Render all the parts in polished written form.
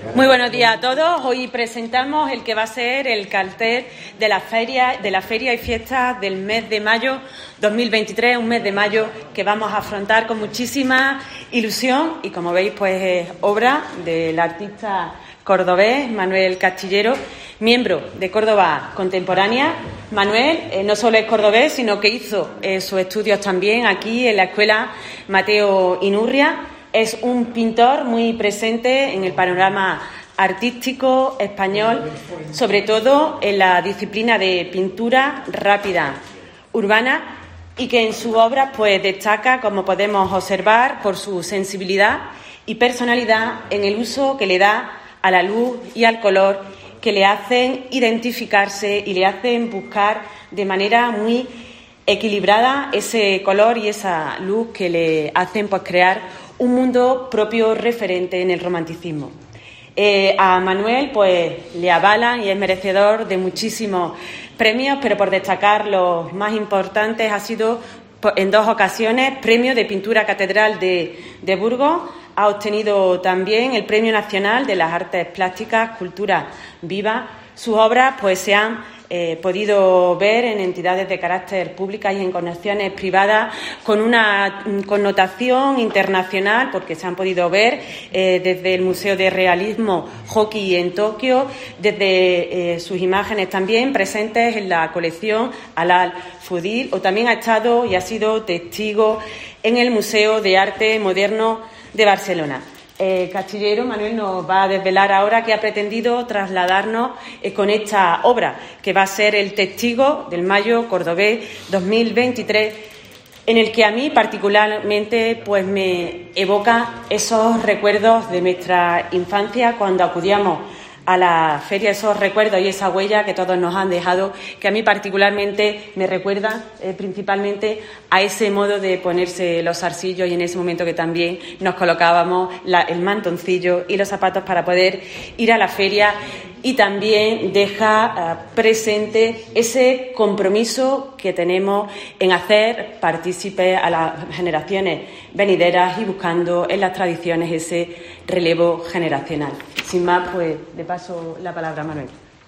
Muy buenos días a todos. Hoy presentamos el que va a ser el cartel de la feria y fiestas del mes de mayo 2023, un mes de mayo que vamos a afrontar con muchísima ilusión y, como veis, pues es obra del artista cordobés Manuel Castillero, miembro de Córdoba Contemporánea. Manuel no solo es cordobés, sino que hizo sus estudios también aquí en la Escuela Mateo Inurria. Es un pintor muy presente en el panorama artístico español, sobre todo en la disciplina de pintura rápida urbana, y que en su obra pues destaca, como podemos observar, por su sensibilidad y personalidad en el uso que le da a la luz y al color, que le hacen identificarse y le hacen buscar de manera muy equilibrada ese color y esa luz que le hacen pues crear un mundo propio referente en el romanticismo. A Manuel pues le avalan y es merecedor de muchísimos premios, pero por destacar los más importantes ha sido en 2 ocasiones premio de pintura catedral de Burgos. Ha obtenido también el Premio Nacional de las Artes Plásticas, Cultura Viva. Sus obras pues se han podido ver en entidades de carácter públicas y en conexiones privadas con una connotación internacional, porque se han podido ver desde el Museo de Realismo Hockey en Tokio, desde sus imágenes también presentes en la colección Al-Fudil, o también ha estado y ha sido testigo en el Museo de Arte Moderno de Barcelona. Castillero, Manuel, nos va a desvelar ahora qué ha pretendido trasladarnos con esta obra, que va a ser el testigo del Mayo Cordobés 2023, en el que a mí particularmente pues me evoca esos recuerdos de nuestra infancia cuando acudíamos a la feria, esos recuerdos y esa huella que todos nos han dejado, que a mí particularmente me recuerda principalmente a ese modo de ponerse los zarcillos y en ese momento que también nos colocábamos el mantoncillo y los zapatos para poder ir a la feria, y también deja presente ese compromiso que tenemos en hacer partícipes a las generaciones venideras y buscando en las tradiciones ese relevo generacional. Sin más, pues le paso la palabra a Manuel.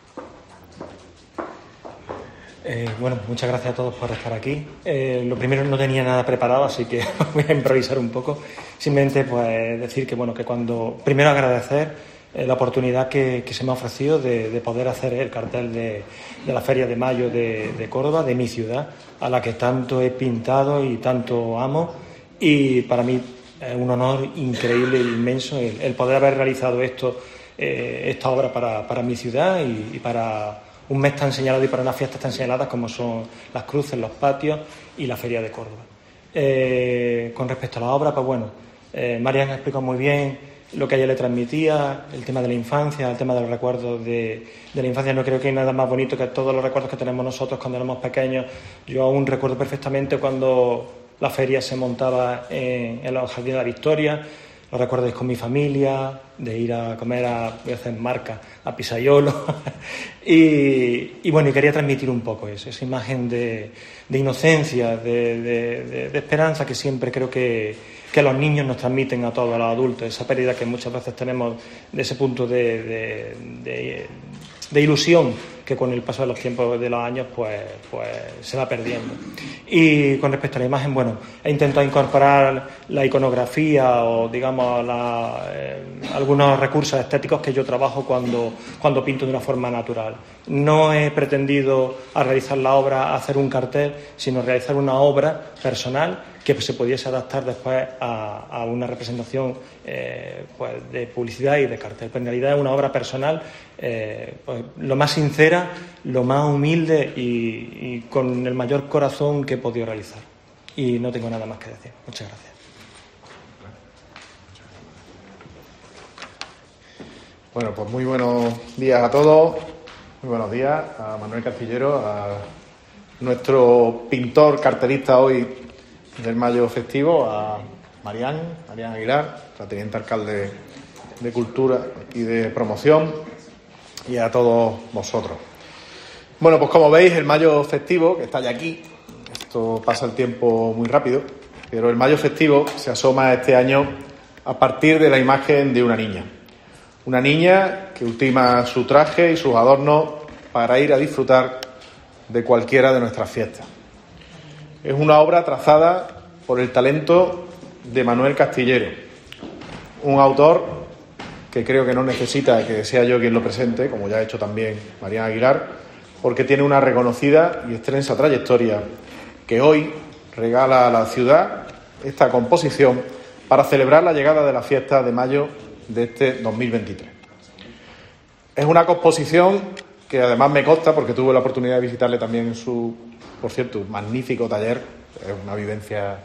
Bueno, muchas gracias a todos por estar aquí. Lo primero, no tenía nada preparado, así que voy a improvisar un poco. Simplemente pues decir que cuando primero agradecer la oportunidad que se me ha ofrecido de poder hacer el cartel de la Feria de Mayo de Córdoba, de mi ciudad, a la que tanto he pintado y tanto amo. Y para mí es un honor increíble e inmenso el poder haber realizado esta obra para mi ciudad y para un mes tan señalado y para unas fiestas tan señaladas como son las cruces, los patios y la Feria de Córdoba. Con respecto a la obra, pues Marian ha explicado muy bien lo que a ella le transmitía, el tema de la infancia, el tema de los recuerdos de la infancia. No creo que hay nada más bonito que todos los recuerdos que tenemos nosotros cuando éramos pequeños. Yo aún recuerdo perfectamente cuando la feria se montaba en los Jardines de la Victoria. Lo recuerdo con mi familia, de ir a comer voy a hacer marca, a Pisaiolo. y quería transmitir un poco eso, esa imagen de inocencia, de esperanza que siempre creo que los niños nos transmiten a todos los adultos, esa pérdida que muchas veces tenemos de ese punto de ilusión que con el paso de los tiempos, de los años, pues se va perdiendo. Y con respecto a la imagen, he intentado incorporar la iconografía o, digamos, algunos recursos estéticos que yo trabajo cuando pinto de una forma natural. No he pretendido al realizar la obra hacer un cartel, sino realizar una obra personal que se pudiese adaptar después a una representación de publicidad y de cartel. Pero en realidad es una obra personal lo más sincera, lo más humilde y con el mayor corazón que he podido realizar. Y no tengo nada más que decir. Muchas gracias. Bueno, pues muy buenos días a todos. Muy buenos días a Manuel Castillero, a nuestro pintor cartelista hoy del Mayo Festivo, a Marian Aguilar, la teniente alcalde de Cultura y de Promoción, y a todos vosotros. Bueno, pues como veis, el Mayo Festivo, que está ya aquí, esto pasa el tiempo muy rápido, pero el Mayo Festivo se asoma este año a partir de la imagen de una niña. Una niña que ultima su traje y sus adornos para ir a disfrutar de cualquiera de nuestras fiestas. Es una obra trazada por el talento de Manuel Castillero, un autor que creo que no necesita que sea yo quien lo presente, como ya ha hecho también Mariana Aguilar, porque tiene una reconocida y extensa trayectoria que hoy regala a la ciudad esta composición para celebrar la llegada de la fiesta de mayo de este 2023. Es una composición que además me consta, porque tuve la oportunidad de visitarle también en su, por cierto, magnífico taller. Es una vivencia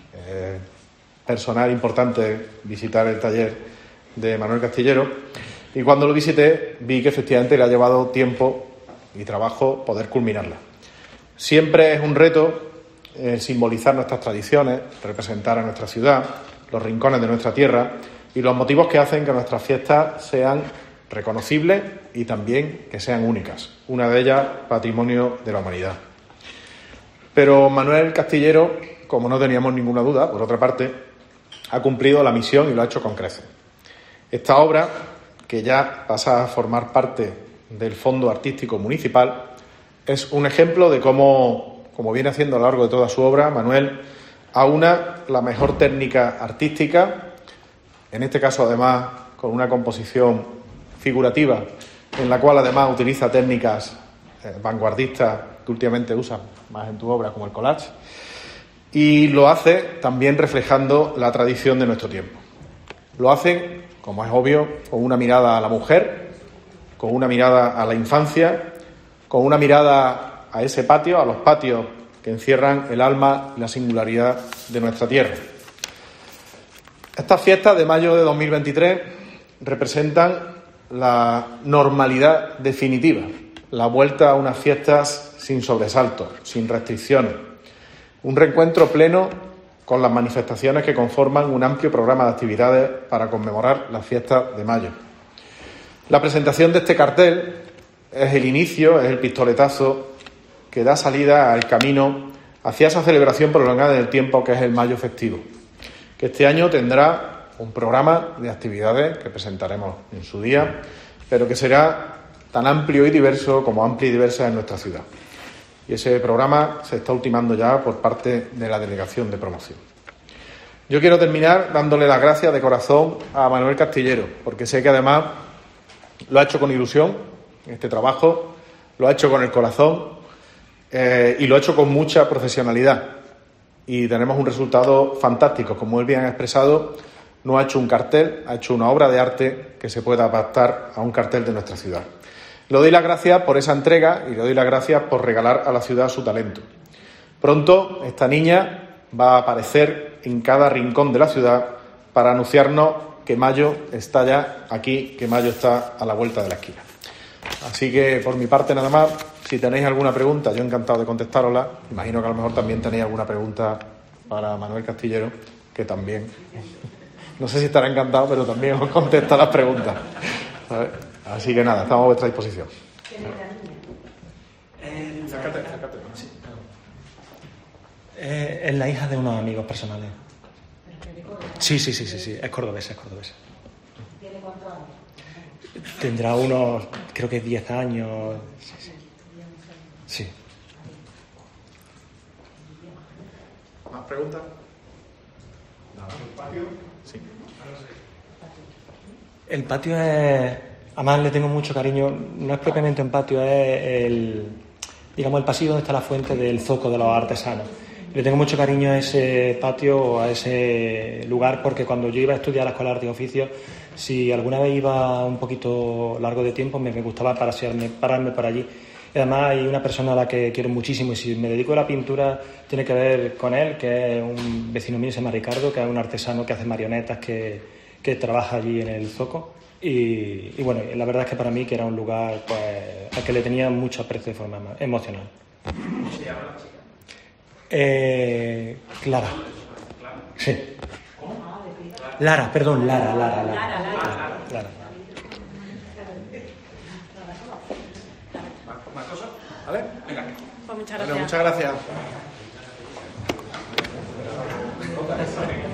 personal importante visitar el taller de Manuel Castillero, y cuando lo visité vi que efectivamente le ha llevado tiempo y trabajo poder culminarla. Siempre es un reto simbolizar nuestras tradiciones, representar a nuestra ciudad, los rincones de nuestra tierra y los motivos que hacen que nuestras fiestas sean reconocibles y también que sean únicas, una de ellas patrimonio de la humanidad. Pero Manuel Castillero, como no teníamos ninguna duda, por otra parte, ha cumplido la misión y lo ha hecho con creces. Esta obra, que ya pasa a formar parte del Fondo Artístico Municipal, es un ejemplo de cómo, como viene haciendo a lo largo de toda su obra, Manuel aúna la mejor técnica artística, en este caso además con una composición figurativa, en la cual además utiliza técnicas vanguardistas que últimamente usa más en tu obra, como el collage, y lo hace también reflejando la tradición de nuestro tiempo. Lo hace, como es obvio, con una mirada a la mujer, con una mirada a la infancia, con una mirada a ese patio, a los patios que encierran el alma y la singularidad de nuestra tierra. Estas fiestas de mayo de 2023 representan la normalidad definitiva, la vuelta a unas fiestas sin sobresaltos, sin restricciones, un reencuentro pleno con las manifestaciones que conforman un amplio programa de actividades para conmemorar las fiestas de mayo. La presentación de este cartel es el inicio, es el pistoletazo que da salida al camino hacia esa celebración prolongada en el tiempo que es el mayo festivo, que este año tendrá un programa de actividades que presentaremos en su día, pero que será tan amplio y diverso como amplia y diversa en nuestra ciudad. Y ese programa se está ultimando ya por parte de la Delegación de Promoción. Yo quiero terminar dándole las gracias de corazón a Manuel Castillero, porque sé que además lo ha hecho con ilusión, este trabajo, lo ha hecho con el corazón y lo ha hecho con mucha profesionalidad. Y tenemos un resultado fantástico. Como él bien ha expresado, no ha hecho un cartel, ha hecho una obra de arte que se pueda adaptar a un cartel de nuestra ciudad. Le doy las gracias por esa entrega y le doy las gracias por regalar a la ciudad su talento. Pronto esta niña va a aparecer en cada rincón de la ciudad para anunciarnos que mayo está ya aquí, que mayo está a la vuelta de la esquina. Así que por mi parte nada más, si tenéis alguna pregunta, yo encantado de contestárosla. Imagino que a lo mejor también tenéis alguna pregunta para Manuel Castillero, que también, no sé si estará encantado, pero también os contesta las preguntas. ¿Sabes? Así que nada, estamos a vuestra disposición. Es la hija de unos amigos personales. Sí, es cordobesa. ¿Tiene cuántos años? Tendrá unos, creo que 10 años. Sí. ¿Más preguntas? ¿El patio? Sí. El patio es... Además le tengo mucho cariño. No es propiamente un patio, es el pasillo donde está la fuente del Zoco de los artesanos. Le tengo mucho cariño a ese patio, a ese lugar, porque cuando yo iba a estudiar a la Escuela de Arte y Oficios, si alguna vez iba un poquito largo de tiempo, me gustaba pararme por allí. Y además hay una persona a la que quiero muchísimo, y si me dedico a la pintura tiene que ver con él, que es un vecino mío, se llama Ricardo, que es un artesano que hace marionetas, que trabaja allí en el Zoco. Y bueno, la verdad es que para mí que era un lugar pues al que le tenía mucho aprecio de forma emocional. ¿Cómo se llama la chica? Clara. Sí. ¿Cómo? Lara. Lara. ¿Más cosas? ¿Vale? Venga. Pues muchas gracias. Bueno, muchas gracias.